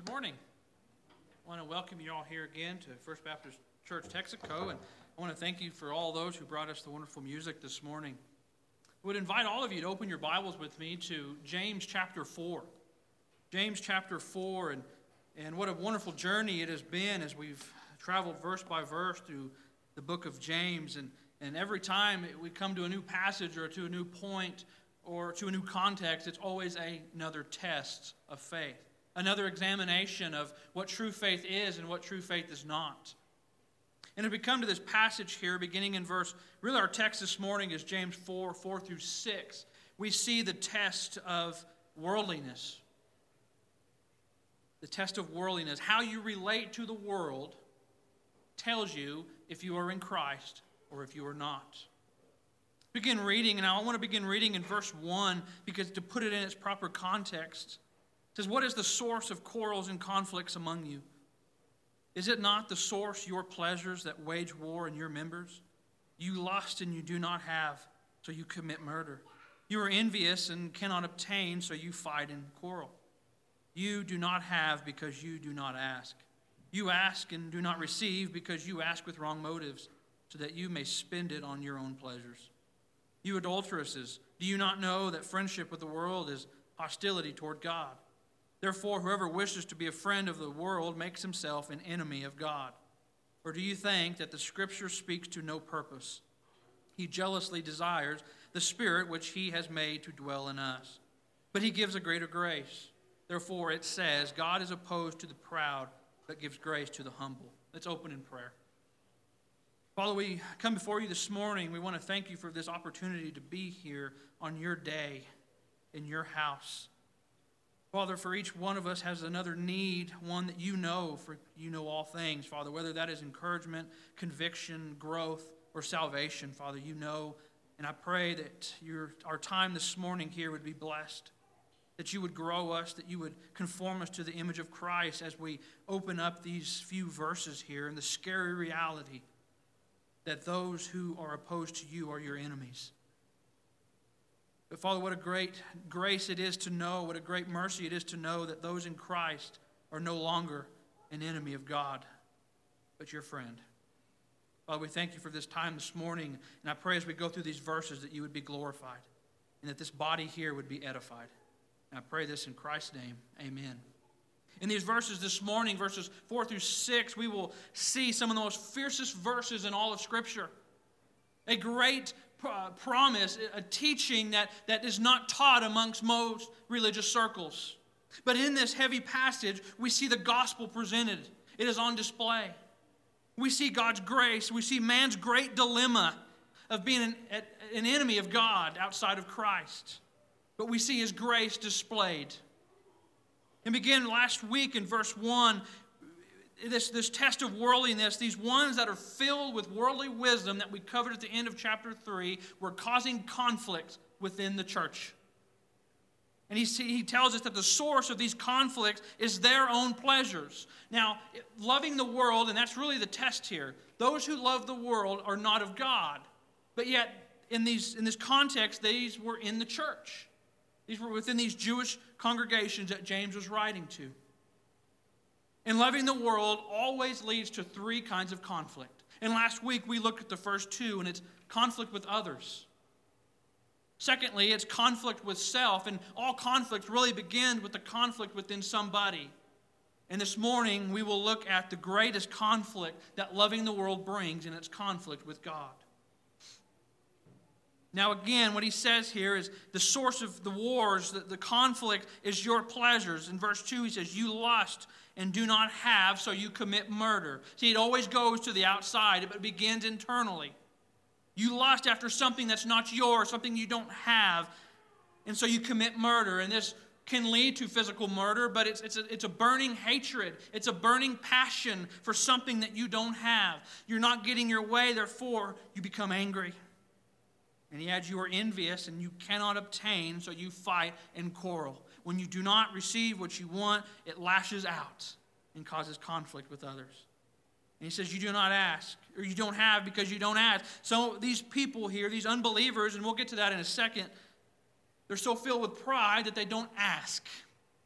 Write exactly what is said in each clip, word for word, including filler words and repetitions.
Good morning. I want to welcome you all here again to First Baptist Church Texaco, and I want to thank you for all those who brought us the wonderful music this morning. I would invite all of you to open your Bibles with me to James chapter four. James chapter four, and, and what a wonderful journey it has been as we've traveled verse by verse through the book of James, and, and every time we come to a new passage or to a new point or to a new context, it's always a, another test of faith. Another examination of what true faith is and what true faith is not. And if we come to this passage here, beginning in verse, really our text this morning is James four, four through six. We see the test of worldliness. The test of worldliness. How you relate to the world tells you if you are in Christ or if you are not. Begin reading, and I want to begin reading in verse one because to put it in its proper context. It says, "What is the source of quarrels and conflicts among you? Is it not the source your pleasures that wage war in your members? You lust and you do not have, so you commit murder. You are envious and cannot obtain, so you fight and quarrel. You do not have because you do not ask. You ask and do not receive because you ask with wrong motives, so that you may spend it on your own pleasures. You adulteresses, do you not know that friendship with the world is hostility toward God? Therefore, whoever wishes to be a friend of the world makes himself an enemy of God. Or do you think that the Scripture speaks to no purpose? He jealously desires the Spirit which he has made to dwell in us. But he gives a greater grace. Therefore, it says, God is opposed to the proud, but gives grace to the humble." Let's open in prayer. Father, we come before you this morning. We want to thank you for this opportunity to be here on your day, in your house. Father, for each one of us has another need, one that you know, for you know all things, Father, whether that is encouragement, conviction, growth, or salvation, Father, you know. And I pray that your, our time this morning here would be blessed, that you would grow us, that you would conform us to the image of Christ as we open up these few verses here and the scary reality that those who are opposed to you are your enemies. But Father, what a great grace it is to know, what a great mercy it is to know that those in Christ are no longer an enemy of God, but your friend. Father, we thank you for this time this morning, and I pray as we go through these verses that you would be glorified, and that this body here would be edified. And I pray this in Christ's name, amen. In these verses this morning, verses four through six, we will see some of the most fiercest verses in all of Scripture. A great promise, a teaching that, that is not taught amongst most religious circles. But in this heavy passage, we see the gospel presented. It is on display. We see God's grace. We see man's great dilemma of being an, an enemy of God outside of Christ. But we see his grace displayed. And begin last week in verse one, This, this test of worldliness, these ones that are filled with worldly wisdom that we covered at the end of chapter three, were causing conflict within the church. And he, he tells us that the source of these conflicts is their own pleasures. Now, loving the world, and that's really the test here, those who love the world are not of God. But yet, in, these, in this context, these were in the church. These were within these Jewish congregations that James was writing to. And loving the world always leads to three kinds of conflict. And last week we looked at the first two, and it's conflict with others. Secondly, it's conflict with self, and all conflict really begins with the conflict within somebody. And this morning we will look at the greatest conflict that loving the world brings, and it's conflict with God. Now again, what he says here is the source of the wars, the, the conflict is your pleasures. In verse two he says, you lust and do not have, so you commit murder. See, it always goes to the outside, but it begins internally. You lust after something that's not yours, something you don't have, and so you commit murder. And this can lead to physical murder, but it's, it's, a, it's a burning hatred. It's a burning passion for something that you don't have. You're not getting your way, therefore you become angry. And he adds, you are envious and you cannot obtain, so you fight and quarrel. When you do not receive what you want, it lashes out and causes conflict with others. And he says, you do not ask, or you don't have because you don't ask. So these people here, these unbelievers, and we'll get to that in a second, they're so filled with pride that they don't ask.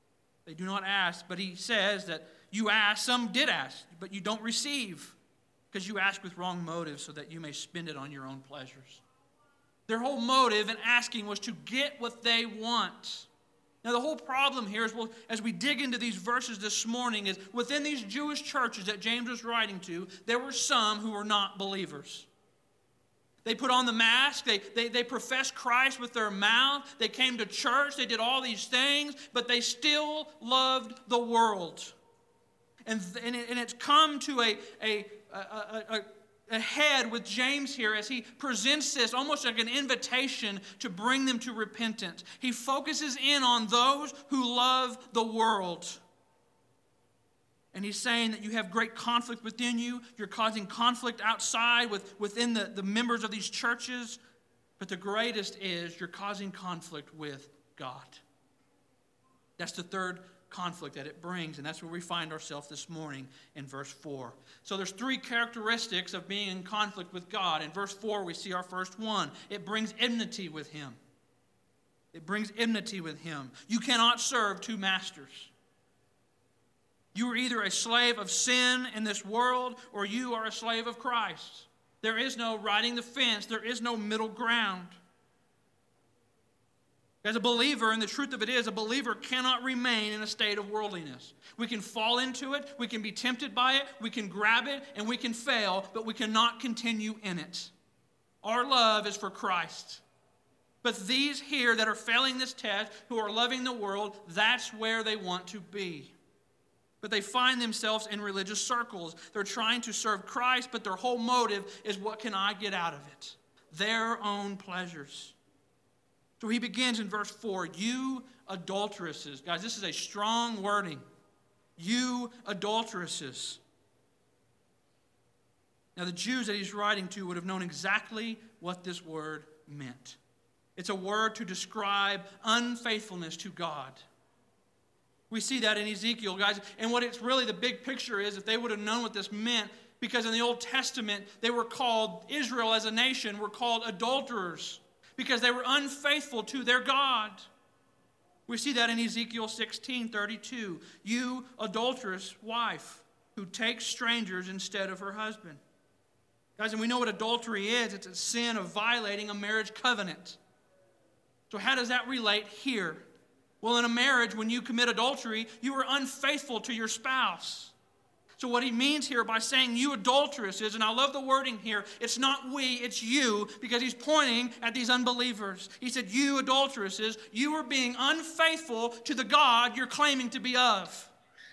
They do not ask, but he says that you ask, some did ask, but you don't receive because you ask with wrong motives so that you may spend it on your own pleasures. Their whole motive in asking was to get what they want. Now, the whole problem here is, well, as we dig into these verses this morning, is within these Jewish churches that James was writing to, there were some who were not believers. They put on the mask, they, they, they professed Christ with their mouth, they came to church, they did all these things, but they still loved the world. And, and, it, and it's come to a, a, a, a, a head with James here as he presents this almost like an invitation to bring them to repentance. He focuses in on those who love the world. And he's saying that you have great conflict within you. You're causing conflict outside with, within the, the members of these churches. But the greatest is you're causing conflict with God. That's the third conflict that it brings. And that's where we find ourselves this morning in verse four. So there's three characteristics of being in conflict with God. In verse four, we see our first one. It brings enmity with him. It brings enmity with him. You cannot serve two masters. You are either a slave of sin in this world or you are a slave of Christ. There is no riding the fence. There is no middle ground. As a believer, and the truth of it is, a believer cannot remain in a state of worldliness. We can fall into it, we can be tempted by it, we can grab it, and we can fail, but we cannot continue in it. Our love is for Christ. But these here that are failing this test, who are loving the world, that's where they want to be. But they find themselves in religious circles. They're trying to serve Christ, but their whole motive is, what can I get out of it? Their own pleasures. So he begins in verse four, you adulteresses. Guys, this is a strong wording. You adulteresses. Now the Jews that he's writing to would have known exactly what this word meant. It's a word to describe unfaithfulness to God. We see that in Ezekiel, guys. And what it's really the big picture is, if they would have known what this meant, because in the Old Testament, they were called, Israel as a nation were called adulterers, because they were unfaithful to their God. We see that in Ezekiel sixteen thirty-two. You adulterous wife who takes strangers instead of her husband. Guys, and we know what adultery is. It's a sin of violating a marriage covenant. So how does that relate here? Well, in a marriage, when you commit adultery, you are unfaithful to your spouse. So what he means here by saying you adulteresses, and I love the wording here, it's not we, it's you, because he's pointing at these unbelievers. He said, you adulteresses, you are being unfaithful to the God you're claiming to be of.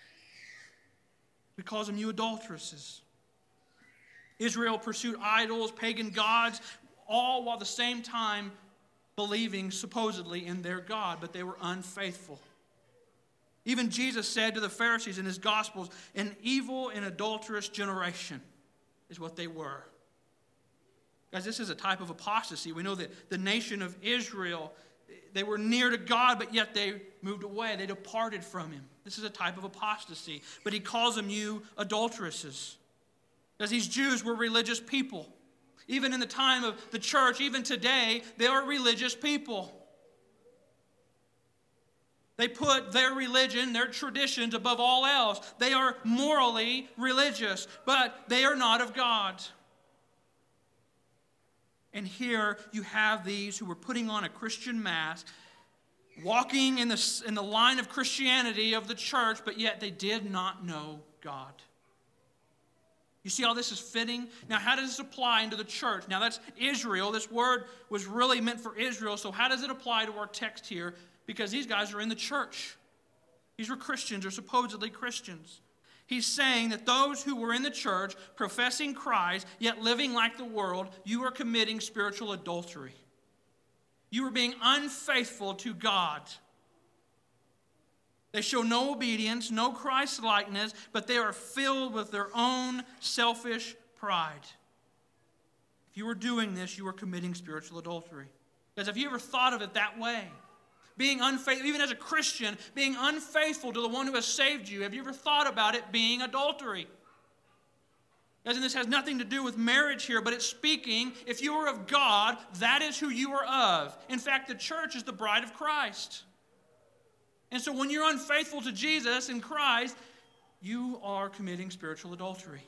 He calls them you adulteresses. Israel pursued idols, pagan gods, all while at the same time believing supposedly in their God, but they were unfaithful. Even Jesus said to the Pharisees in his Gospels, an evil and adulterous generation is what they were. Guys, this is a type of apostasy. We know that the nation of Israel, they were near to God, but yet they moved away. They departed from him. This is a type of apostasy. But he calls them you adulteresses. Because these Jews were religious people. Even in the time of the church, even today, they are religious people. They put their religion, their traditions above all else. They are morally religious, but they are not of God. And here you have these who were putting on a Christian mask, walking in the, in the line of Christianity of the church, but yet they did not know God. You see how this is fitting? Now, how does this apply into the church? Now, that's Israel. This word was really meant for Israel. So how does it apply to our text here? Because these guys are in the church. These were Christians, or supposedly Christians. He's saying that those who were in the church, professing Christ, yet living like the world, you are committing spiritual adultery. You are being unfaithful to God. They show no obedience, no Christ-likeness, but they are filled with their own selfish pride. If you are doing this, you are committing spiritual adultery. Because have you ever thought of it that way? Being unfaithful, even as a Christian, being unfaithful to the one who has saved you. Have you ever thought about it being adultery? Guys, and this has nothing to do with marriage here, but it's speaking, if you are of God, that is who you are of. In fact, the church is the bride of Christ. And so when you're unfaithful to Jesus and Christ, you are committing spiritual adultery.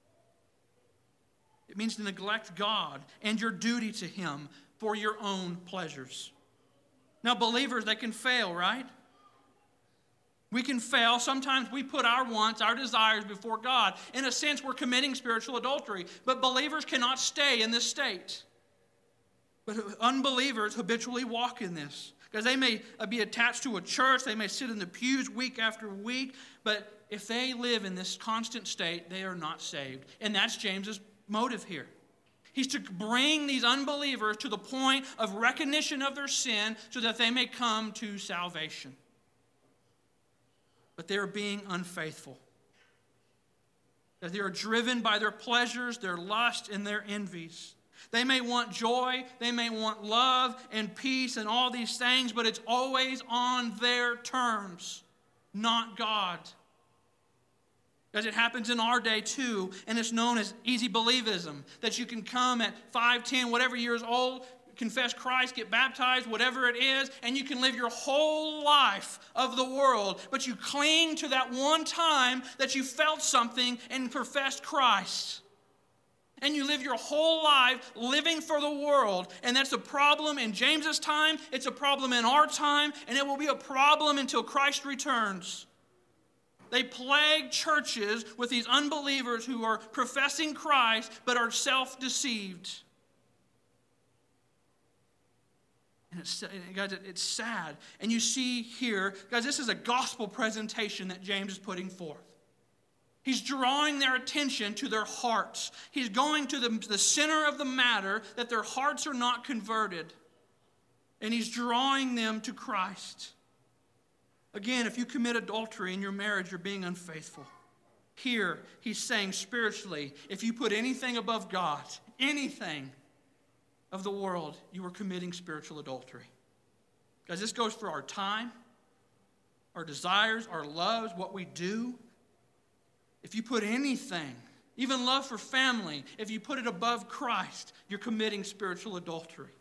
It means to neglect God and your duty to Him for your own pleasures. Now, believers, they can fail, right? We can fail. Sometimes we put our wants, our desires before God. In a sense, we're committing spiritual adultery. But believers cannot stay in this state. But unbelievers habitually walk in this. Because they may be attached to a church, they may sit in the pews week after week, but if they live in this constant state, they are not saved. And that's James's motive here. He's to bring these unbelievers to the point of recognition of their sin so that they may come to salvation. But they are being unfaithful. That they are driven by their pleasures, their lust, and their envies. They may want joy, they may want love and peace and all these things, but it's always on their terms, not God. As it happens in our day too, and it's known as easy believism, that you can come at five, ten, whatever years old, confess Christ, get baptized, whatever it is, and you can live your whole life of the world, but you cling to that one time that you felt something and professed Christ. And you live your whole life living for the world. And that's a problem in James's time. It's a problem in our time. And it will be a problem until Christ returns. They plague churches with these unbelievers who are professing Christ but are self-deceived. And it's, guys, it's sad. And you see here, guys, this is a gospel presentation that James is putting forth. He's drawing their attention to their hearts. He's going to the, the center of the matter, that their hearts are not converted. And he's drawing them to Christ. Again, if you commit adultery in your marriage, you're being unfaithful. Here, he's saying spiritually, if you put anything above God, anything of the world, you are committing spiritual adultery. Guys, this goes for our time, our desires, our loves, what we do. If you put anything, even love for family, if you put it above Christ, you're committing spiritual adultery.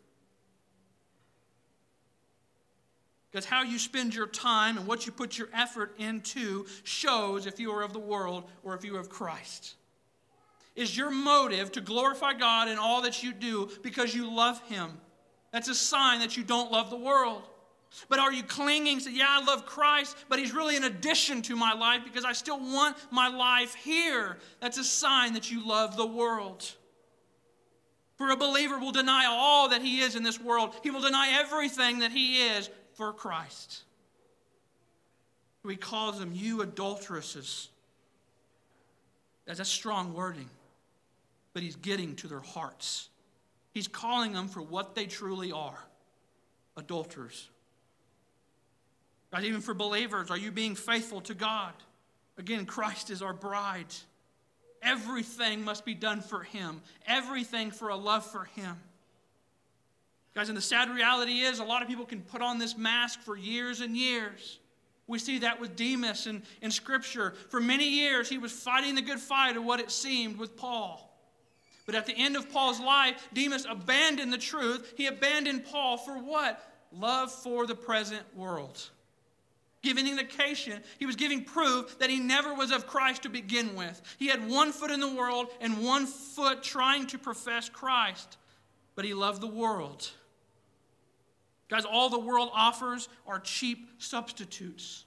Because how you spend your time and what you put your effort into shows if you are of the world or if you are of Christ. Is your motive to glorify God in all that you do because you love Him? That's a sign that you don't love the world. But are you clinging to, yeah, I love Christ, but He's really an addition to my life because I still want my life here? That's a sign that you love the world. For a believer will deny all that he is in this world. He will deny everything that he is for Christ. He calls them, you adulteresses. That's a strong wording, but he's getting to their hearts. He's calling them for what they truly are, adulterers. God, even for believers, are you being faithful to God? Again, Christ is our bride. Everything must be done for Him. Everything for a love for Him. Guys, and the sad reality is a lot of people can put on this mask for years and years. We see that with Demas in, in Scripture. For many years, he was fighting the good fight of what it seemed with Paul. But at the end of Paul's life, Demas abandoned the truth. He abandoned Paul for what? Love for the present world. Giving indication, he was giving proof that he never was of Christ to begin with. He had one foot in the world and one foot trying to profess Christ. But he loved the world. Guys, all the world offers are cheap substitutes.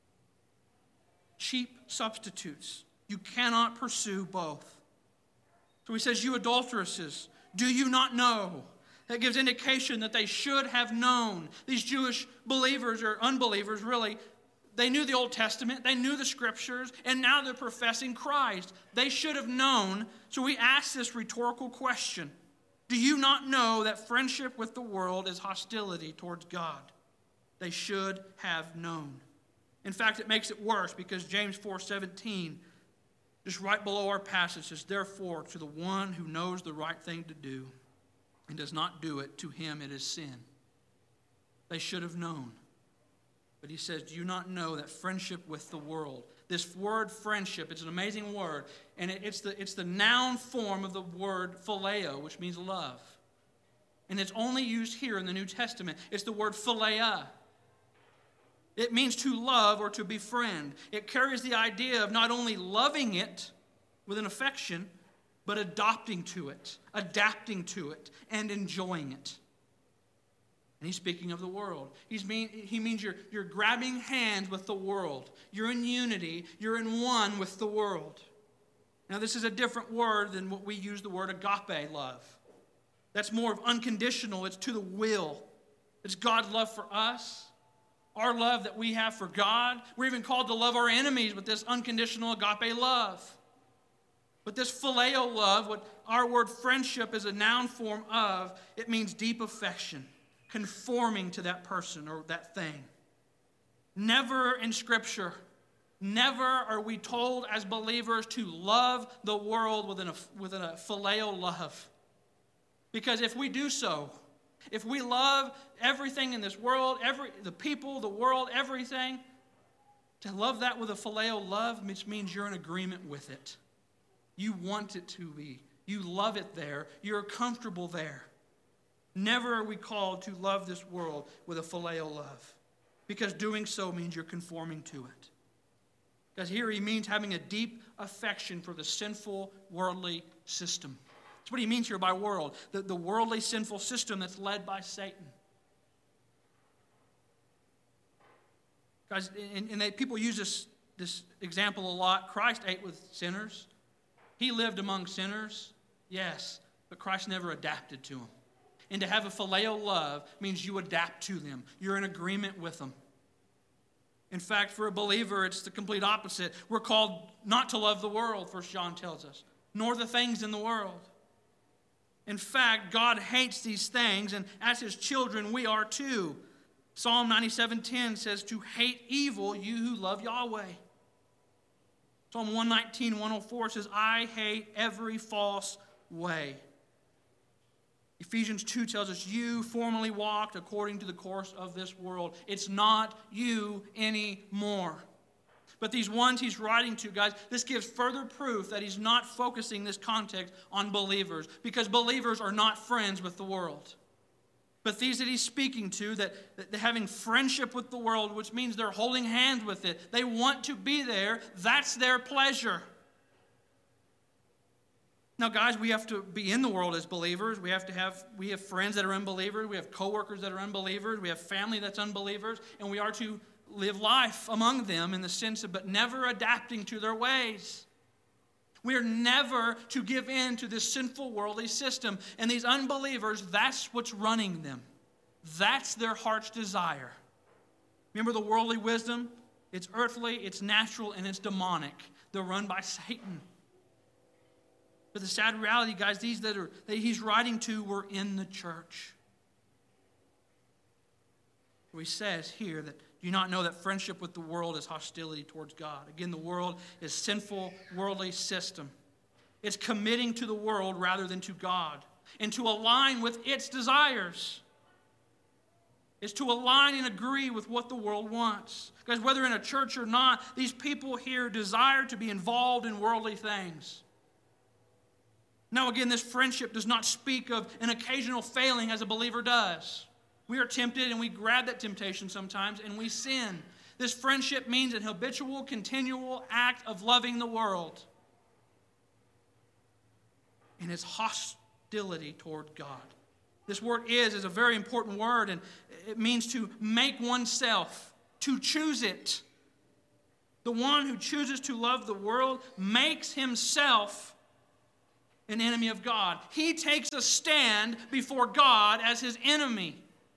Cheap substitutes. You cannot pursue both. So he says, you adulteresses, do you not know? That gives indication that they should have known. These Jewish believers or unbelievers, really, they knew the Old Testament, they knew the Scriptures, and now they're professing Christ. They should have known. So we ask this rhetorical question. Do you not know that friendship with the world is hostility towards God? They should have known. In fact, it makes it worse because James four seventeen, just right below our passage, says, therefore, to the one who knows the right thing to do and does not do it, to him it is sin. They should have known. But he says, do you not know that friendship with the world, this word friendship, it's an amazing word, and it, it's, the, it's the noun form of the word phileo, which means love. And it's only used here in the New Testament. It's the word philia. It means to love or to befriend. It carries the idea of not only loving it with an affection, but adopting to it, adapting to it, and enjoying it. And he's speaking of the world. He's mean, he means you're, you're grabbing hands with the world. You're in unity. You're in one with the world. Now, this is a different word than what we use the word agape love. That's more of unconditional. It's to the will. It's God's love for us, our love that we have for God. We're even called to love our enemies with this unconditional agape love. But this phileo love, what our word friendship is a noun form of, it means deep affection, conforming to that person or that thing. Never in Scripture, never are we told as believers to love the world with a, with a phileo love. Because if we do so, if we love everything in this world, every the people, the world, everything, to love that with a phileo love which means you're in agreement with it. You want it to be. You love it there. You're comfortable there. Never are we called to love this world with a phileo love, because doing so means you're conforming to it. Because here he means having a deep affection for the sinful worldly system. That's what he means here by world, the, the worldly sinful system that's led by Satan. Guys, and, and they, people use this, this example a lot. Christ ate with sinners. He lived among sinners, yes, but Christ never adapted to them. And to have a phileo love means you adapt to them. You're in agreement with them. In fact, for a believer, it's the complete opposite. We're called not to love the world, First John tells us, nor the things in the world. In fact, God hates these things, and as his children, we are too. Psalm ninety-seven ten says, to hate evil, you who love Yahweh. Psalm one nineteen, one oh four says, I hate every false way. Ephesians two tells us, you formerly walked according to the course of this world. It's not you anymore. But these ones he's writing to, guys, this gives further proof that he's not focusing this context on believers, because believers are not friends with the world. But these that he's speaking to, that, that they're having friendship with the world, which means they're holding hands with it. They want to be there. That's their pleasure. Now, guys, we have to be in the world as believers. We have to have, we have friends that are unbelievers. We have coworkers that are unbelievers. We have family that's unbelievers. And we are to live life among them in the sense of, but never adapting to their ways. We are never to give in to this sinful worldly system. And these unbelievers, that's what's running them. That's their heart's desire. Remember the worldly wisdom? It's earthly, it's natural, and it's demonic. They're run by Satan. But the sad reality, guys, these that are that he's writing to were in the church. So he says here that, do you not know that friendship with the world is hostility towards God? Again, the world is sinful, worldly system. It's committing to the world rather than to God, and to align with its desires. It's to align and agree with what the world wants. Because whether in a church or not, these people here desire to be involved in worldly things. Now, again, this friendship does not speak of an occasional failing as a believer does. We are tempted and we grab that temptation sometimes and we sin. This friendship means an habitual, continual act of loving the world. And it's hostility toward God. This word is is a very important word, and it means to make oneself, to choose it. The one who chooses to love the world makes himself an enemy of God. He takes a stand before God as his enemy.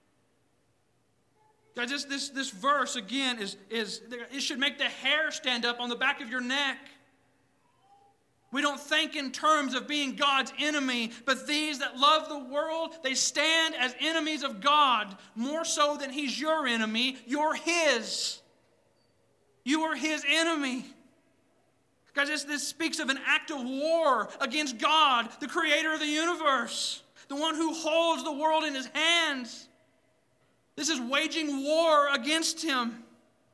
Guys, this, this, this verse, again, is, is it should make the hair stand up on the back of your neck. We don't think in terms of being God's enemy, but these that love the world, they stand as enemies of God, more so than he's your enemy. You're his. You are his enemy. Guys, this, this speaks of an act of war against God, the creator of the universe, the one who holds the world in his hands. This is waging war against him.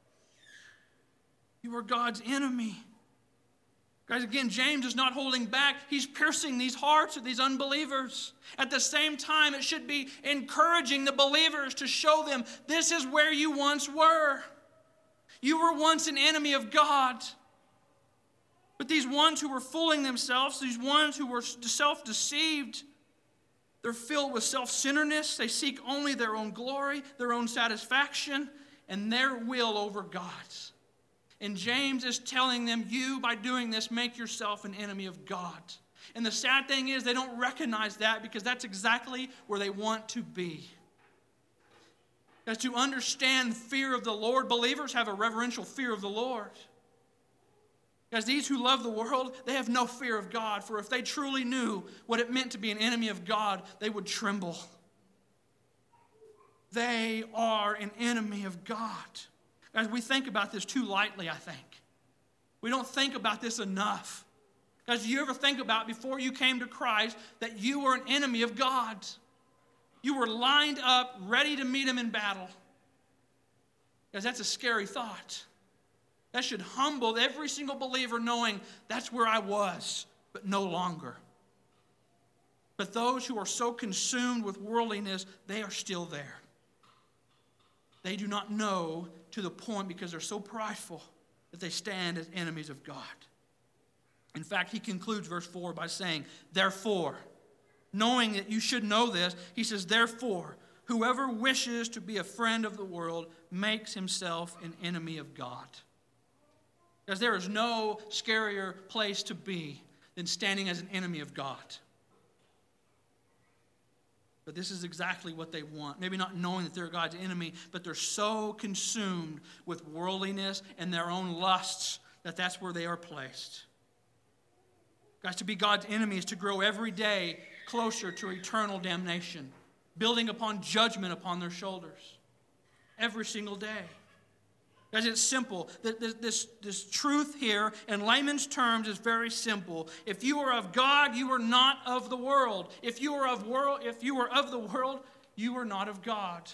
You are God's enemy. Guys, again, James is not holding back. He's piercing these hearts of these unbelievers. At the same time, it should be encouraging the believers to show them this is where you once were. You were once an enemy of God. But these ones who were fooling themselves, these ones who were self-deceived, they're filled with self-centeredness. They seek only their own glory, their own satisfaction, and their will over God's. And James is telling them, you, by doing this, make yourself an enemy of God. And the sad thing is, they don't recognize that because that's exactly where they want to be. As to understand fear of the Lord, believers have a reverential fear of the Lord. As these who love the world, they have no fear of God. For if they truly knew what it meant to be an enemy of God, they would tremble. They are an enemy of God. Guys, we think about this too lightly, I think. We don't think about this enough. Guys, do you ever think about before you came to Christ that you were an enemy of God? You were lined up, ready to meet him in battle. Guys, that's a scary thought. That should humble every single believer knowing that's where I was, but no longer. But those who are so consumed with worldliness, they are still there. They do not know to the point because they're so prideful that they stand as enemies of God. In fact, he concludes verse four by saying, therefore, knowing that you should know this, he says, therefore, whoever wishes to be a friend of the world makes himself an enemy of God. Because there is no scarier place to be than standing as an enemy of God. But this is exactly what they want. Maybe not knowing that they're God's enemy, but they're so consumed with worldliness and their own lusts that that's where they are placed. Guys, to be God's enemy is to grow every day closer to eternal damnation, building upon judgment upon their shoulders every single day. Guys, it's simple. This, this, this truth here in layman's terms is very simple. If you are of God, you are not of the world. If you are of world, if you are of the world, you are not of God.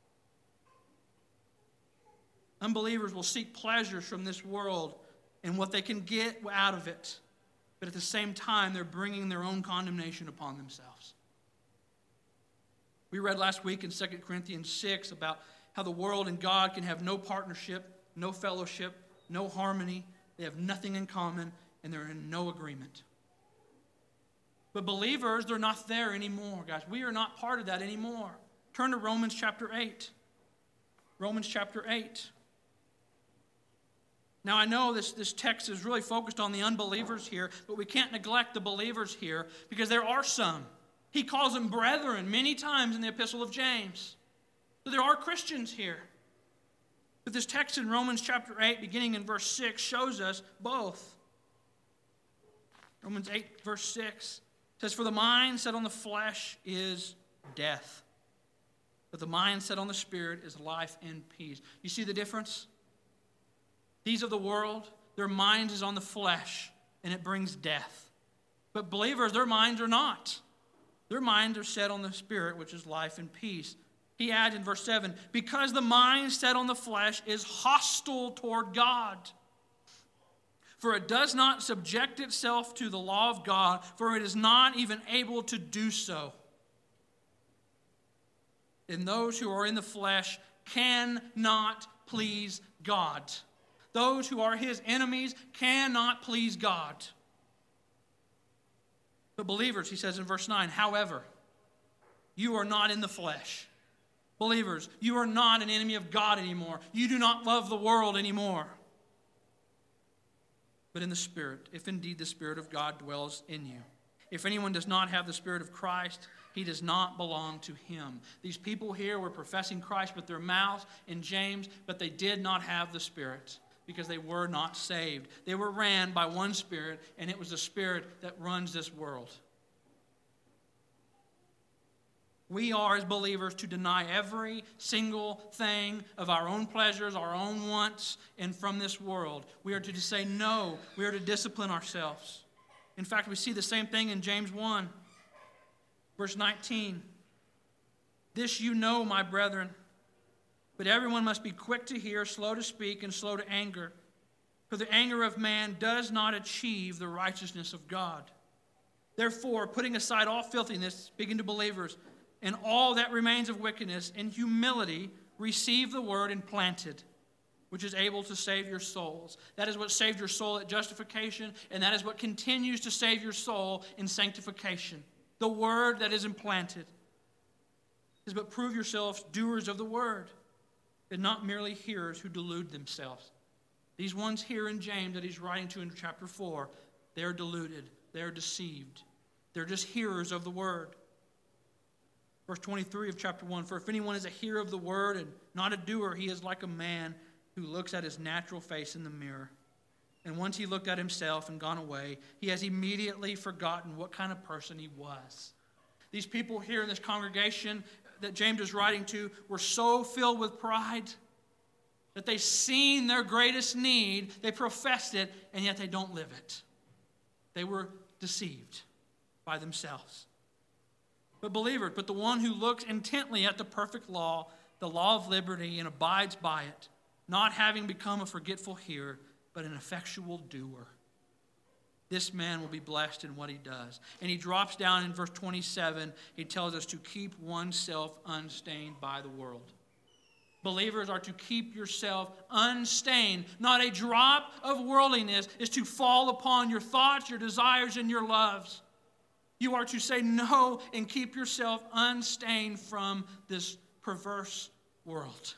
Unbelievers will seek pleasures from this world and what they can get out of it. But at the same time, they're bringing their own condemnation upon themselves. We read last week in Second Corinthians six about how the world and God can have no partnership, no fellowship, no harmony. They have nothing in common, and they're in no agreement. But believers, they're not there anymore, guys. We are not part of that anymore. Turn to Romans chapter eight. Romans chapter eight. Now, I know this, this text is really focused on the unbelievers here, but we can't neglect the believers here because there are some. He calls them brethren many times in the epistle of James. So there are Christians here. But this text in Romans chapter eight, beginning in verse six, shows us both. Romans eight, verse six says, for the mind set on the flesh is death, but the mind set on the Spirit is life and peace. You see the difference? These of the world, their minds is on the flesh, and it brings death. But believers, their minds are not. Their minds are set on the Spirit, which is life and peace. He adds in verse seven, because the mind set on the flesh is hostile toward God. For it does not subject itself to the law of God, for it is not even able to do so. And those who are in the flesh cannot please God. Those who are his enemies cannot please God. But believers, he says in verse nine, however, you are not in the flesh. Believers, you are not an enemy of God anymore. You do not love the world anymore. But in the Spirit, if indeed the Spirit of God dwells in you. If anyone does not have the Spirit of Christ, he does not belong to him. These people here were professing Christ with their mouths in James, but they did not have the Spirit because they were not saved. They were ran by one Spirit, and it was the Spirit that runs this world. We are, as believers, to deny every single thing of our own pleasures, our own wants, and from this world. We are to say no. We are to discipline ourselves. In fact, we see the same thing in James one, verse nineteen. This you know, my brethren, but everyone must be quick to hear, slow to speak, and slow to anger. For the anger of man does not achieve the righteousness of God. Therefore, putting aside all filthiness, speaking to believers, and all that remains of wickedness, in humility receive the word implanted, which is able to save your souls. That is what saved your soul at justification, and that is what continues to save your soul in sanctification. The word that is implanted is but prove yourselves doers of the word, and not merely hearers who delude themselves. These ones here in James that he's writing to in chapter four, they're deluded, they're deceived. They're just hearers of the word. Verse twenty-three of chapter one, for if anyone is a hearer of the word and not a doer, he is like a man who looks at his natural face in the mirror. And once he looked at himself and gone away, he has immediately forgotten what kind of person he was. These people here in this congregation that James is writing to were so filled with pride that they seen their greatest need, they professed it, and yet they don't live it. They were deceived by themselves. But believer, but the one who looks intently at the perfect law, the law of liberty, and abides by it, not having become a forgetful hearer, but an effectual doer, this man will be blessed in what he does. And he drops down in verse twenty-seven, he tells us to keep oneself unstained by the world. Believers are to keep yourself unstained. Not a drop of worldliness is to fall upon your thoughts, your desires, and your loves. You are to say no and keep yourself unstained from this perverse world.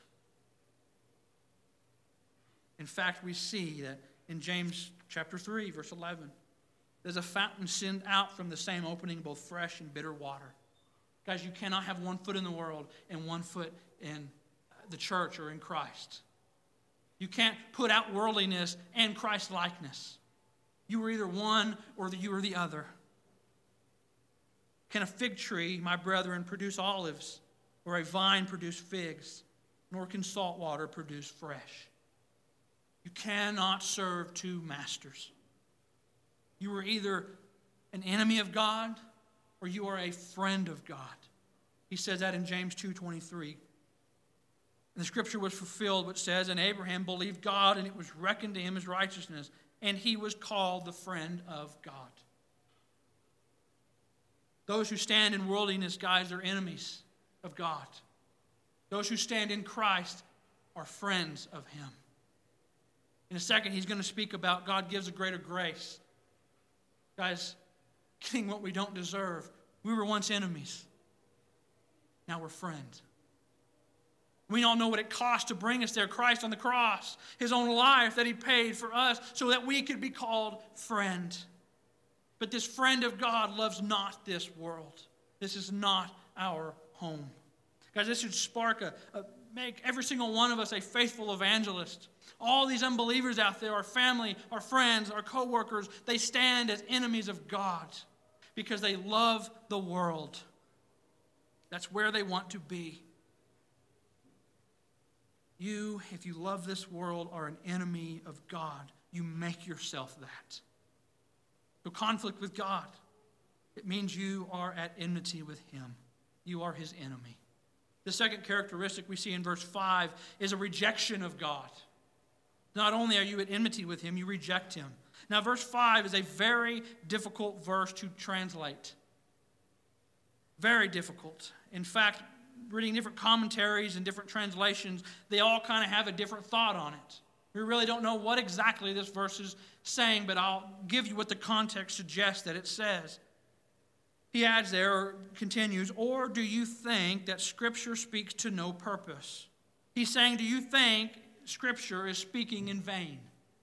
In fact, we see that in James chapter three, verse eleven, there's a fountain sent out from the same opening, both fresh and bitter water. Guys, you cannot have one foot in the world and one foot in the church or in Christ. You can't put out worldliness and Christ-likeness. You are either one or you are the other. Can a fig tree, my brethren, produce olives, or a vine produce figs? Nor can salt water produce fresh. You cannot serve two masters. You are either an enemy of God or you are a friend of God. He says that in James two twenty-three. And the scripture was fulfilled, which says, and Abraham believed God, and it was reckoned to him as righteousness, and he was called the friend of God. Those who stand in worldliness, guys, are enemies of God. Those who stand in Christ are friends of him. In a second, he's going to speak about God gives a greater grace. Guys, getting what we don't deserve. We were once enemies. Now we're friends. We all know what it cost to bring us there. Christ on the cross, his own life that he paid for us so that we could be called friend. But this friend of God loves not this world. This is not our home. Guys, this should spark a, a make every single one of us a faithful evangelist. All these unbelievers out there, our family, our friends, our co-workers, they stand as enemies of God because they love the world. That's where they want to be. You, if you love this world, are an enemy of God. You make yourself that. So conflict with God, it means you are at enmity with him. You are his enemy. The second characteristic we see in verse five is a rejection of God. Not only are you at enmity with him, you reject him. Now, verse five is a very difficult verse to translate. Very difficult. In fact, reading different commentaries and different translations, they all kind of have a different thought on it. We really don't know what exactly this verse is saying, but I'll give you what the context suggests that it says. He adds there, or continues, or do you think that Scripture speaks to no purpose? He's saying, do you think Scripture is speaking in vain?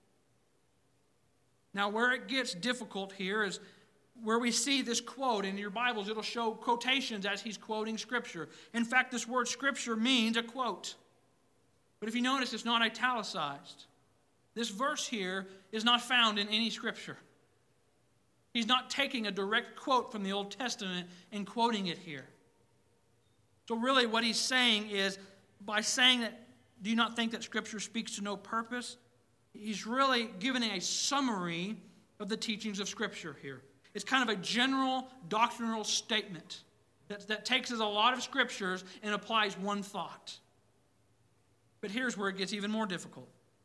Now, where it gets difficult here is where we see this quote. In your Bibles, it'll show quotations as he's quoting Scripture. In fact, this word Scripture means a quote. But if you notice, it's not italicized. This verse here is not found in any Scripture. He's not taking a direct quote from the Old Testament and quoting it here. So really what he's saying is, by saying that, do you not think that Scripture speaks to no purpose? He's really giving a summary of the teachings of Scripture here. It's kind of a general doctrinal statement that, that takes as a lot of Scriptures and applies one thought. But here's where it gets even more difficult.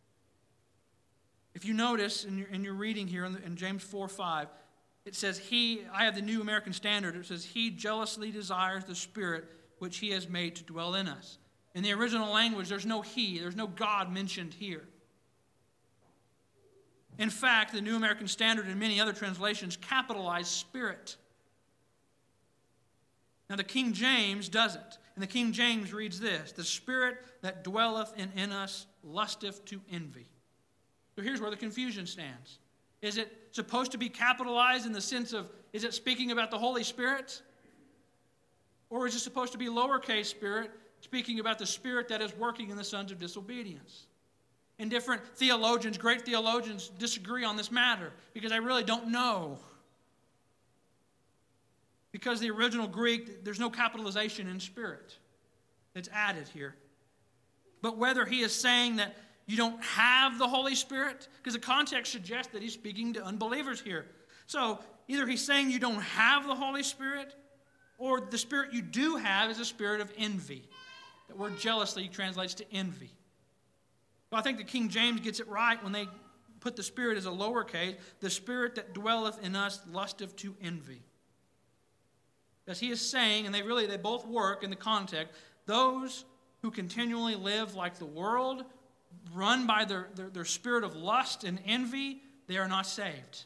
If you notice in your, in your reading here in, the, in James four five, it says, he, I have the New American Standard, it says, he jealously desires the Spirit which he has made to dwell in us. In the original language, there's no he, there's no God mentioned here. In fact, the New American Standard and many other translations capitalize Spirit. Now, the King James doesn't. And the King James reads this: the Spirit that dwelleth in, in us lusteth to envy. So here's where the confusion stands. Is it supposed to be capitalized in the sense of, is it speaking about the Holy Spirit? Or is it supposed to be lowercase spirit, speaking about the Spirit that is working in the sons of disobedience? And different theologians, great theologians, disagree on this matter because I really don't know. Because the original Greek, there's no capitalization in Spirit that's added here. But whether he is saying that you don't have the Holy Spirit, because the context suggests that he's speaking to unbelievers here. So either he's saying you don't have the Holy Spirit, or the Spirit you do have is a spirit of envy. That word jealously translates to envy. So I think the King James gets it right when they put the Spirit as a lowercase. The Spirit that dwelleth in us lusteth to envy. As he is saying, and they really, they both work in the context, those who continually live like the world, run by their, their, their spirit of lust and envy, they are not saved.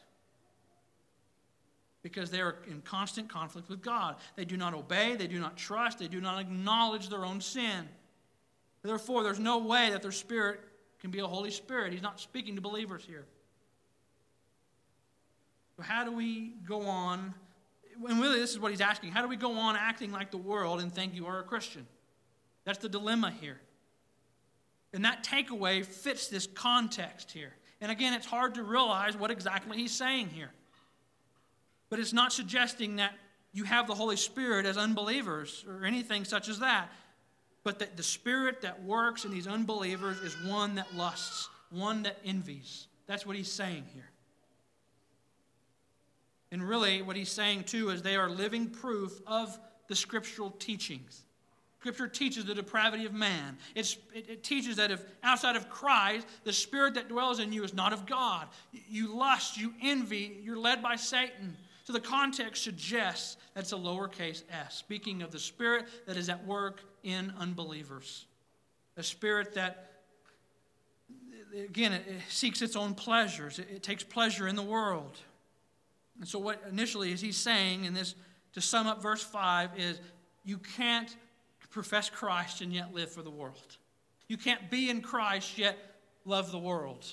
Because they are in constant conflict with God. They do not obey, they do not trust, they do not acknowledge their own sin. Therefore, there's no way that their spirit can be a Holy Spirit. He's not speaking to believers here. So how do we go on? And really, this is what he's asking. How do we go on acting like the world and think you are a Christian? That's the dilemma here. And that takeaway fits this context here. And again, it's hard to realize what exactly he's saying here. But it's not suggesting that you have the Holy Spirit as unbelievers or anything such as that. But that the Spirit that works in these unbelievers is one that lusts, one that envies. That's what he's saying here. And really, what he's saying, too, is they are living proof of the scriptural teachings. Scripture teaches the depravity of man. It's, it, it teaches that if outside of Christ, the Spirit that dwells in you is not of God. You lust, you envy, you're led by Satan. So the context suggests that's a lowercase s, speaking of the Spirit that is at work in unbelievers. A spirit that, again, it, it seeks its own pleasures. It, it takes pleasure in the world. And so what initially is he's saying in this, to sum up verse five, is you can't profess Christ and yet live for the world. You can't be in Christ yet love the world.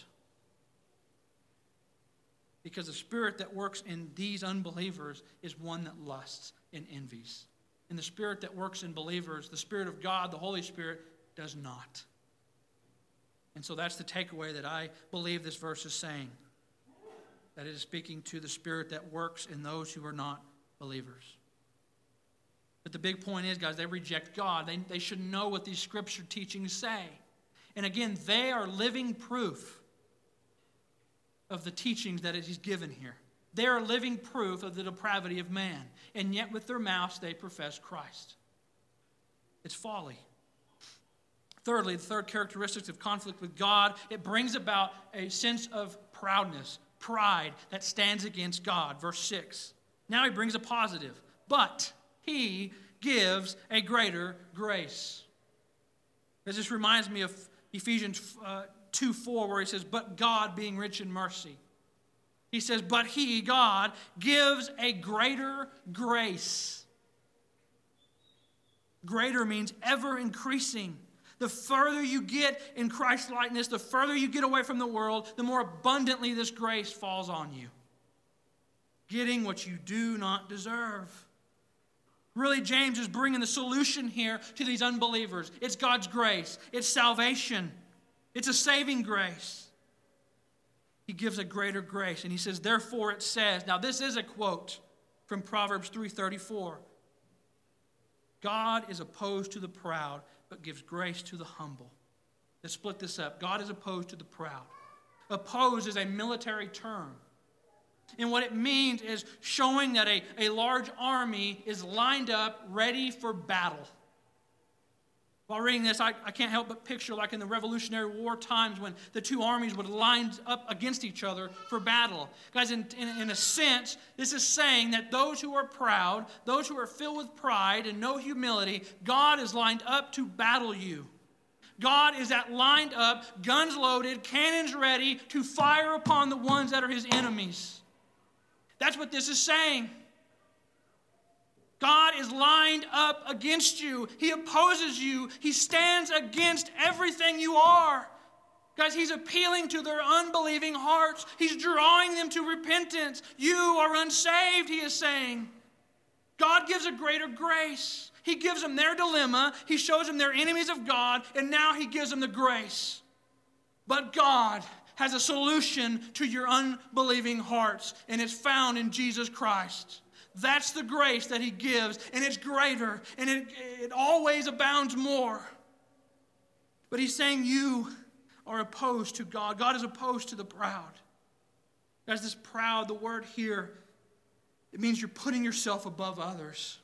Because the spirit that works in these unbelievers is one that lusts and envies. And the Spirit that works in believers, the Spirit of God, the Holy Spirit, does not. And so that's the takeaway that I believe this verse is saying. That it is speaking to the Spirit that works in those who are not believers. But the big point is, guys, they reject God. They, they should know what these Scripture teachings say. And again, they are living proof of the teachings that he's given here. They are living proof of the depravity of man. And yet with their mouths they profess Christ. It's folly. Thirdly, the third characteristic of conflict with God, it brings about a sense of proudness, pride that stands against God. Verse six. Now he brings a positive. But he gives a greater grace. This reminds me of Ephesians uh, two four, where he says, but God being rich in mercy. He says, but he, God, gives a greater grace. Greater means ever increasing. The further you get in Christ's likeness, the further you get away from the world, the more abundantly this grace falls on you. Getting what you do not deserve. Really, James is bringing the solution here to these unbelievers. It's God's grace. It's salvation. It's a saving grace. He gives a greater grace. And he says, therefore it says, now this is a quote from Proverbs three thirty-four. God is opposed to the proud, but gives grace to the humble. Let's split this up. God is opposed to the proud. Opposed is a military term. And what it means is showing that a, a large army is lined up ready for battle. While reading this, I, I can't help but picture like in the Revolutionary War times when the two armies would line up against each other for battle. Guys, in, in, in a sense, this is saying that those who are proud, those who are filled with pride and no humility, God is lined up to battle you. God is at lined up, guns loaded, cannons ready to fire upon the ones that are his enemies. That's what this is saying. God is lined up against you. He opposes you. He stands against everything you are. Guys, he's appealing to their unbelieving hearts. He's drawing them to repentance. You are unsaved, he is saying. God gives a greater grace. He gives them their dilemma. He shows them they're enemies of God, and now he gives them the grace. But God has a solution to your unbelieving hearts, and it's found in Jesus Christ. That's the grace that he gives, and it's greater, and it, it always abounds more. But he's saying you are opposed to God. God is opposed to the proud. Guys, this proud, the word here, it means you're putting yourself above others.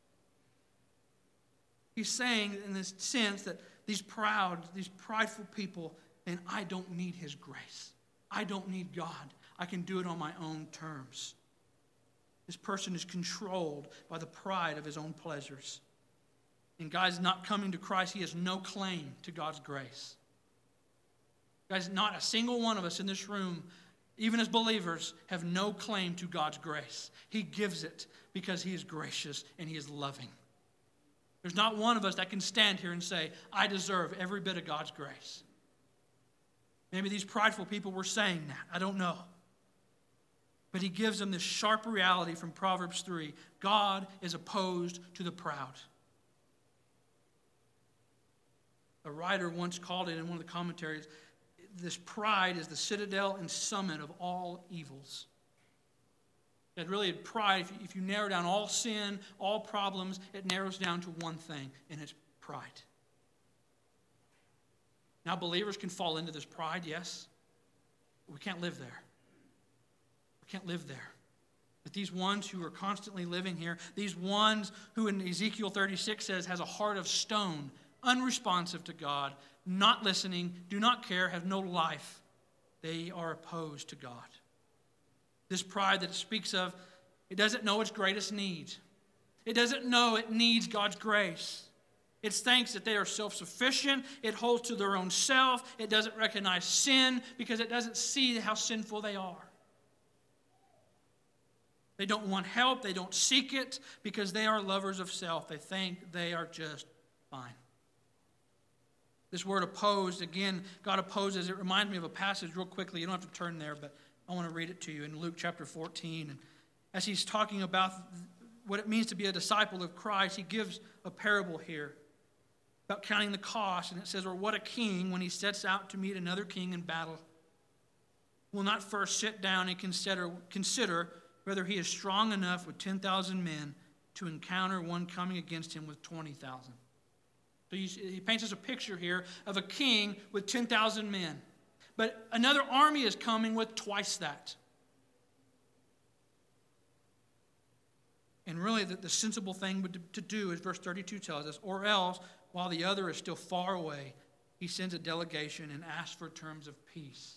He's saying in this sense that these proud, these prideful people, and I don't need his grace. I don't need God. I can do it on my own terms. This person is controlled by the pride of his own pleasures. And guys, not coming to Christ, he has no claim to God's grace. Guys, not a single one of us in this room, even as believers, have no claim to God's grace. He gives it because he is gracious and he is loving. There's not one of us that can stand here and say, I deserve every bit of God's grace. Maybe these prideful people were saying that. I don't know. But he gives them this sharp reality from Proverbs three. God is opposed to the proud. A writer once called it in one of the commentaries, this pride is the citadel and summit of all evils. That really, pride, if you, if you narrow down all sin, all problems, it narrows down to one thing, and it's pride. Now, believers can fall into this pride, yes. But we can't live there. We can't live there. But these ones who are constantly living here, these ones who in Ezekiel thirty-six says has a heart of stone, unresponsive to God, not listening, do not care, have no life, they are opposed to God. This pride that it speaks of, it doesn't know its greatest need. It doesn't know it needs God's grace. It thinks that they are self-sufficient. It holds to their own self. It doesn't recognize sin because it doesn't see how sinful they are. They don't want help. They don't seek it because they are lovers of self. They think they are just fine. This word opposed, again, God opposes. It reminds me of a passage real quickly. You don't have to turn there, but I want to read it to you in Luke chapter fourteen. And as he's talking about what it means to be a disciple of Christ, he gives a parable here about counting the cost. And it says, or what a king, when he sets out to meet another king in battle, will not first sit down and consider, consider whether he is strong enough with ten thousand men to encounter one coming against him with twenty thousand. So he paints us a picture here of a king with ten thousand men. But another army is coming with twice that. And really the, the sensible thing to do, as verse thirty-two tells us, or else, while the other is still far away, he sends a delegation and asks for terms of peace.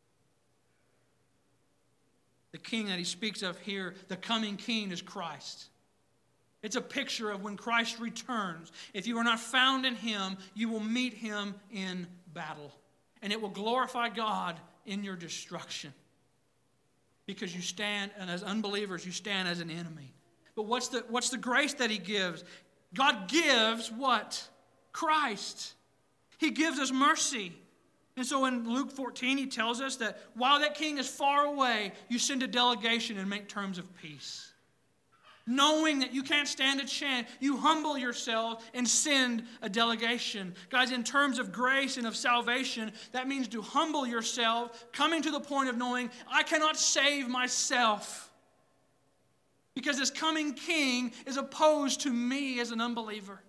The king that he speaks of here, the coming king, is Christ. It's a picture of when Christ returns. If you are not found in him, you will meet him in battle. And it will glorify God in your destruction. Because you stand, and as unbelievers, you stand as an enemy. But what's the, what's the grace that he gives? God gives what? Christ. He gives us mercy. And so in Luke fourteen, he tells us that while that king is far away, you send a delegation and make terms of peace. Knowing that you can't stand a chance, you humble yourself and send a delegation. Guys, in terms of grace and of salvation, that means to humble yourself, coming to the point of knowing, I cannot save myself. Because this coming king is opposed to me as an unbeliever.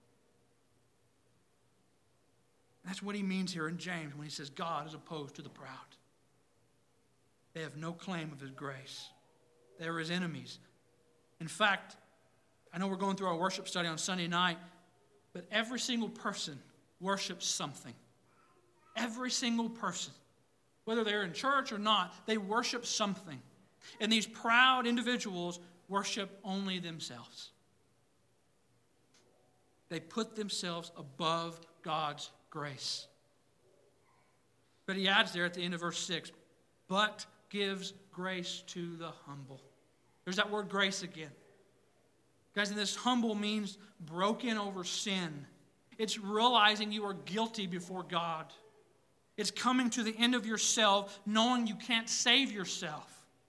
That's what he means here in James when he says God is opposed to the proud. They have no claim of his grace. They are his enemies. In fact, I know we're going through our worship study on Sunday night, But every single person worships something. Every single person. Whether they're in church or not, they worship something. And these proud individuals worship only themselves. They put themselves above God's grace. But he adds there at the end of verse six, but gives grace to the humble. There's that word grace again. Guys, and this humble means broken over sin. It's realizing you are guilty before God. It's coming to the end of yourself, knowing you can't save yourself.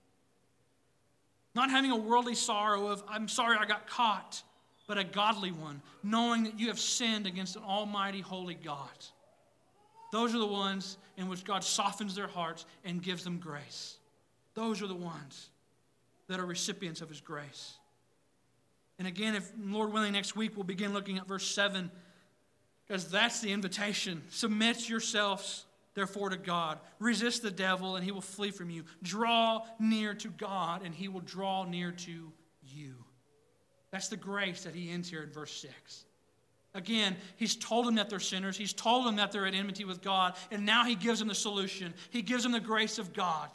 Not having a worldly sorrow of, I'm sorry I got caught, but a godly one, knowing that you have sinned against an almighty, holy God. Those are the ones in which God softens their hearts and gives them grace. Those are the ones that are recipients of his grace. And again, if Lord willing, next week we'll begin looking at verse seven, because that's the invitation. Submit yourselves, therefore, to God. Resist the devil, and he will flee from you. Draw near to God, and he will draw near to you. That's the grace that he ends here in verse six. Again, he's told them that they're sinners. He's told them that they're at enmity with God. And now he gives them the solution. He gives them the grace of God.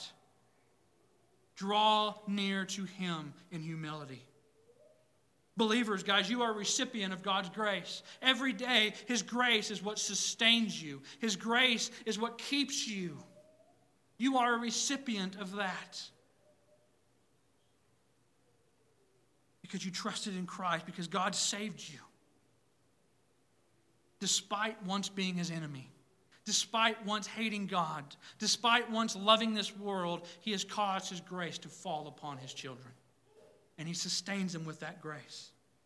Draw near to him in humility. Believers, guys, you are a recipient of God's grace. Every day, his grace is what sustains you. His grace is what keeps you. You are a recipient of that. Because you trusted in Christ, because God saved you. Despite once being his enemy, despite once hating God, despite once loving this world, he has caused his grace to fall upon his children. And he sustains them with that grace.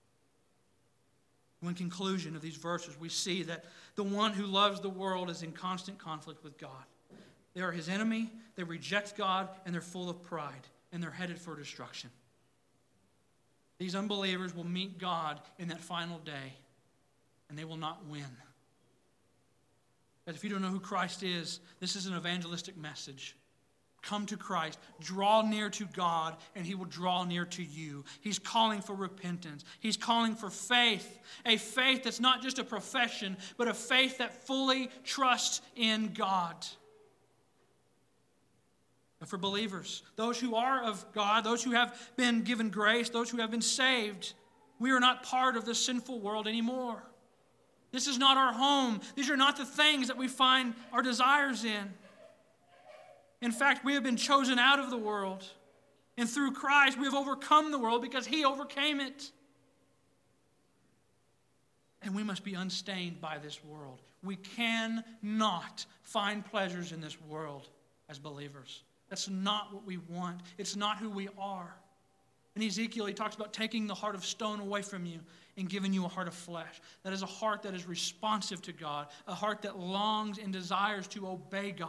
In conclusion of these verses, we see that the one who loves the world is in constant conflict with God. They are his enemy, they reject God, and they're full of pride, and they're headed for destruction. These unbelievers will meet God in that final day, and they will not win. But if you don't know who Christ is, this is an evangelistic message. Come to Christ, draw near to God, and he will draw near to you. He's calling for repentance. He's calling for faith, a faith that's not just a profession, but a faith that fully trusts in God. But for believers, those who are of God, those who have been given grace, those who have been saved, we are not part of this sinful world anymore. This is not our home. These are not the things that we find our desires in. In fact, we have been chosen out of the world. And through Christ, we have overcome the world because he overcame it. And we must be unstained by this world. We cannot find pleasures in this world as believers. That's not what we want. It's not who we are. In Ezekiel, he talks about taking the heart of stone away from you and giving you a heart of flesh. That is a heart that is responsive to God, a heart that longs and desires to obey God.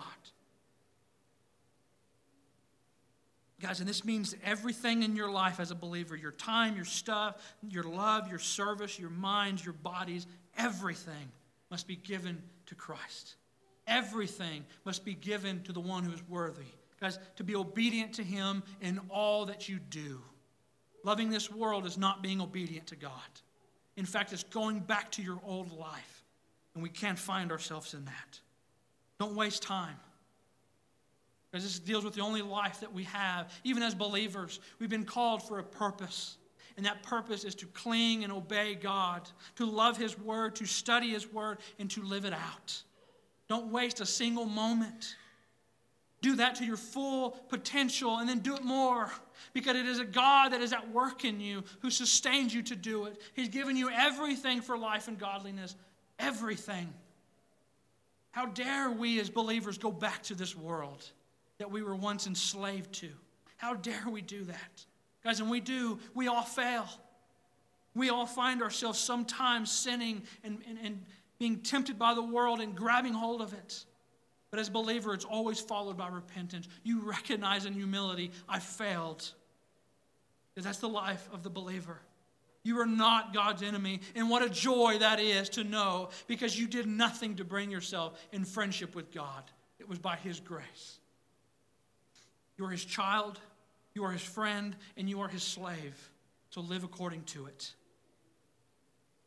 Guys, and this means everything in your life as a believer, your time, your stuff, your love, your service, your minds, your bodies, everything must be given to Christ. Everything must be given to the one who is worthy. Guys, to be obedient to him in all that you do. Loving this world is not being obedient to God. In fact, it's going back to your old life. And we can't find ourselves in that. Don't waste time. Because this deals with the only life that we have. Even as believers, we've been called for a purpose. And that purpose is to cling and obey God, to love his word, to study his word, and to live it out. Don't waste a single moment. Do that to your full potential and then do it more. Because it is a God that is at work in you who sustains you to do it. He's given you everything for life and godliness. Everything. How dare we as believers go back to this world that we were once enslaved to? How dare we do that? Guys, and we do, we all fail. We all find ourselves sometimes sinning and, and, and being tempted by the world and grabbing hold of it. But as a believer, it's always followed by repentance. You recognize in humility, I failed. Because that's the life of the believer. You are not God's enemy. And what a joy that is to know, because you did nothing to bring yourself in friendship with God. It was by his grace. You are his child, you are his friend, and you are his slave. So live according to it.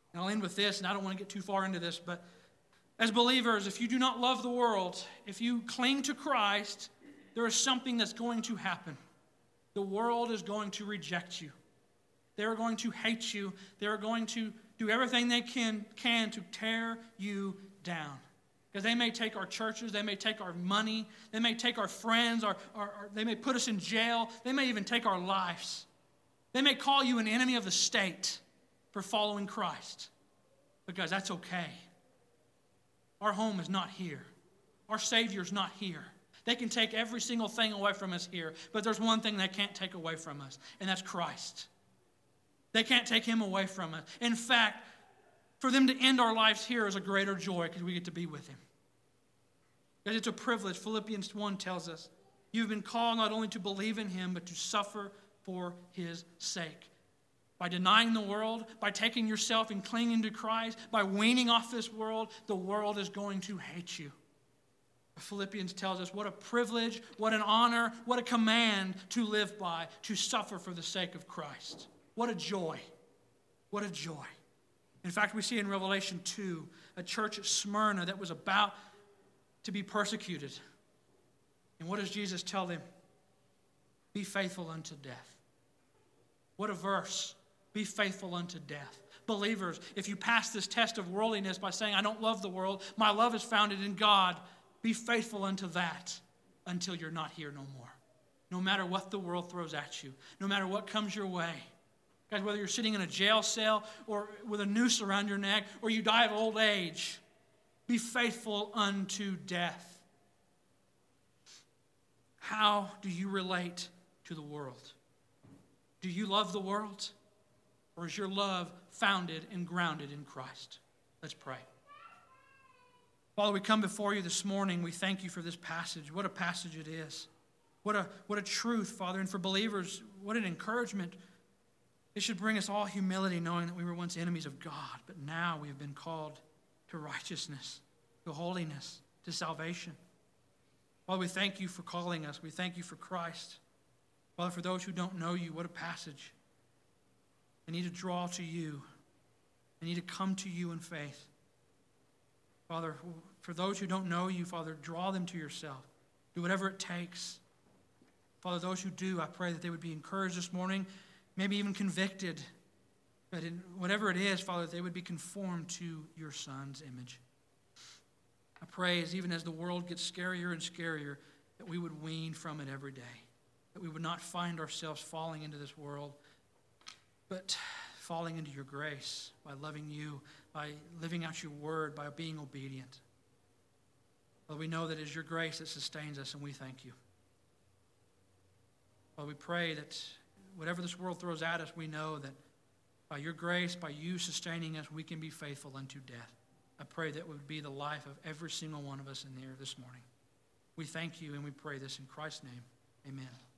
And I'll end with this, and I don't want to get too far into this, but as believers, if you do not love the world, if you cling to Christ, there is something that's going to happen. The world is going to reject you. They're going to hate you. They're going to do everything they can, can to tear you down. Because they may take our churches, they may take our money, they may take our friends, our, our, our, they may put us in jail, they may even take our lives. They may call you an enemy of the state for following Christ. But guys, that's okay. Our home is not here. Our Savior's not here. They can take every single thing away from us here, but there's one thing they can't take away from us, and that's Christ. They can't take him away from us. In fact, for them to end our lives here is a greater joy because we get to be with him. Because it's a privilege. Philippians one tells us, you've been called not only to believe in him, but to suffer for his sake. By denying the world, by taking yourself and clinging to Christ, by weaning off this world, the world is going to hate you. Philippians tells us what a privilege, what an honor, what a command to live by, to suffer for the sake of Christ. What a joy. What a joy. In fact, we see in Revelation two, a church at Smyrna that was about to be persecuted. And what does Jesus tell them? Be faithful unto death. What a verse. Be faithful unto death. Believers, if you pass this test of worldliness by saying, I don't love the world, my love is founded in God, be faithful unto that until you're not here no more. No matter what the world throws at you, no matter what comes your way. Guys, whether you're sitting in a jail cell or with a noose around your neck or you die of old age, be faithful unto death. How do you relate to the world? Do you love the world? Or is your love founded and grounded in Christ? Let's pray. Father, we come before you this morning. We thank you for this passage. What a passage it is. What a, what a truth, Father. And for believers, what an encouragement. It should bring us all humility, knowing that we were once enemies of God, but now we have been called to righteousness, to holiness, to salvation. Father, we thank you for calling us. We thank you for Christ. Father, for those who don't know you, what a passage. They need to draw to you. They need to come to you in faith. Father, for those who don't know you, Father, draw them to yourself. Do whatever it takes. Father, those who do, I pray that they would be encouraged this morning, maybe even convicted. But in whatever it is, Father, they would be conformed to your Son's image. I pray, as even as the world gets scarier and scarier, that we would wean from it every day. That we would not find ourselves falling into this world, but falling into your grace by loving you, by living out your word, by being obedient. Lord, we know that it is your grace that sustains us, and we thank you. Lord, we pray that whatever this world throws at us, we know that by your grace, by you sustaining us, we can be faithful unto death. I pray that would be the life of every single one of us in here this morning. We thank you, and we pray this in Christ's name. Amen.